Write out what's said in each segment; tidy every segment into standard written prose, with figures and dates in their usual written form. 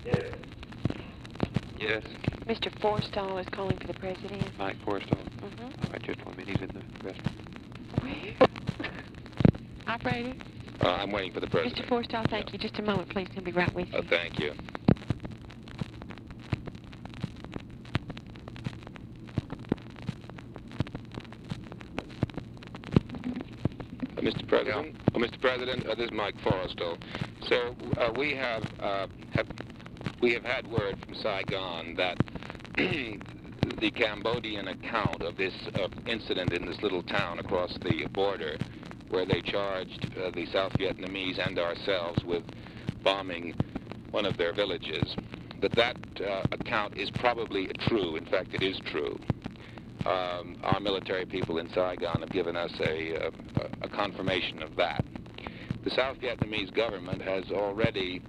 Yes. Mr. Forstall is calling for the president. Mike Forstall? Mm-hmm. All right, just 1 minute. He's in the restroom. Where? Operator? I'm waiting for the president. Mr. Forstall, thank you. Just a moment, please. He'll be right with you. Thank you. Mr. President, Mr. President, this is Mike Forrestal. So we have had word from Saigon that the Cambodian account of this incident in this little town across the border, where they charged the South Vietnamese and ourselves with bombing one of their villages, that account is probably true. In fact, it is true. Our military people in Saigon have given us a confirmation of that. The South Vietnamese government has already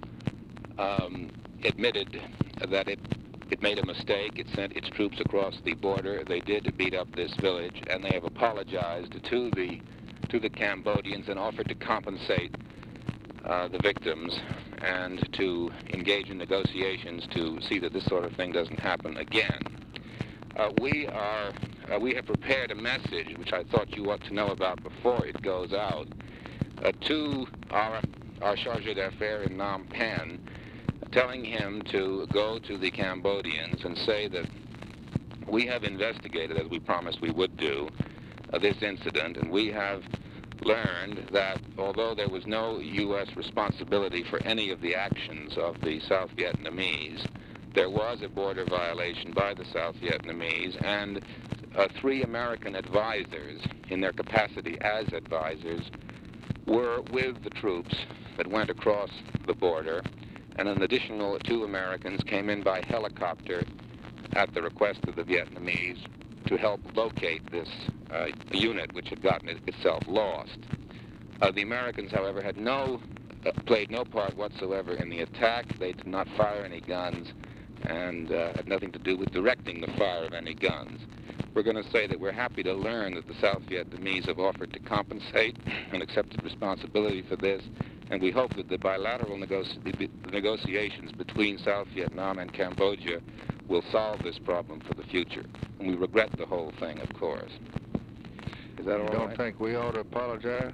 admitted that it made a mistake. It sent its troops across the border. They did beat up this village, and they have apologized to the Cambodians and offered to compensate the victims and to engage in negotiations to see that this sort of thing doesn't happen again. We have prepared a message, which I thought you ought to know about before it goes out, to our charge d'affaires in Phnom Penh, telling him to go to the Cambodians and say that we have investigated, as we promised we would do, this incident, and we have learned that although there was no U.S. responsibility for any of the actions of the South Vietnamese, there was a border violation by the South Vietnamese, and 3 American advisors, in their capacity as advisors, were with the troops that went across the border, and an additional 2 Americans came in by helicopter at the request of the Vietnamese to help locate this unit which had gotten itself lost. The Americans, however, had played no part whatsoever in the attack. They did not fire any guns and had nothing to do with directing the fire of any guns. We're going to say that we're happy to learn that the South Vietnamese have offered to compensate and accepted responsibility for this, and we hope that the bilateral negotiations between South Vietnam and Cambodia will solve this problem for the future. And we regret the whole thing, of course. Is that all right? You don't think we ought to apologize?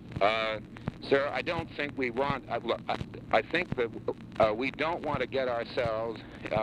Sir, I don't think we want... I think that we don't want to get ourselves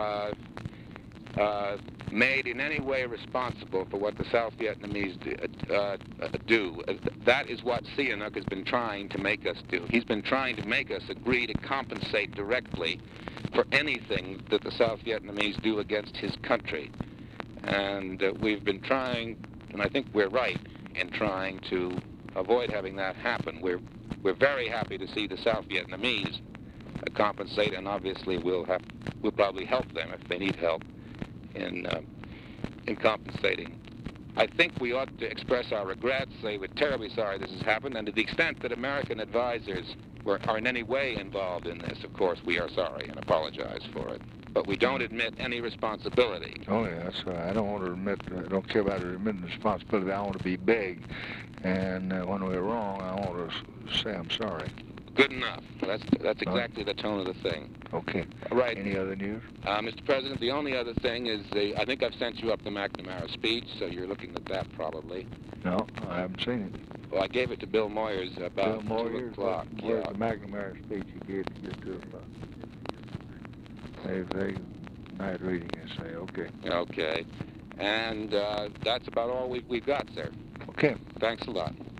made in any way responsible for what the South Vietnamese do. That is what Sihanouk has been trying to make us do. He's been trying to make us agree to compensate directly for anything that the South Vietnamese do against his country. And we've been trying, and I think we're right in trying to avoid having that happen. We're very happy to see the South Vietnamese compensate, and obviously we'll probably help them if they need help in compensating. I think we ought to express our regrets, say we're terribly sorry this has happened, and to the extent that American advisors are in any way involved in this, of course, we are sorry and apologize for it. But we don't admit any responsibility. Oh, yeah, that's right. I don't want to admit, I don't care about admitting responsibility. I want to be big, and when we're wrong, I want to say I'm sorry. Good enough. That's exactly the tone of the thing. Okay. Right. Any other news? Mr. President, the only other thing is I think I've sent you up the McNamara speech, so you're looking at that probably. No, I haven't seen it. Well, I gave it to Bill Moyers about 2 o'clock. Where's the McNamara speech you gave to 2 o'clock? They night reading, I say. Okay. Okay. And that's about all we've got, sir. Okay. Thanks a lot.